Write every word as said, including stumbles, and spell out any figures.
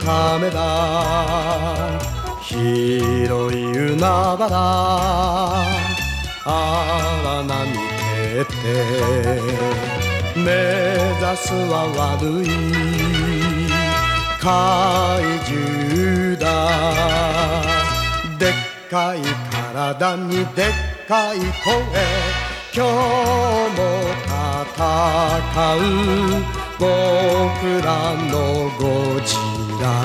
亀だ広い海原荒波蹴って目指すは悪い怪獣だ。でっかい体にでっかい声、今日も戦う僕らのご自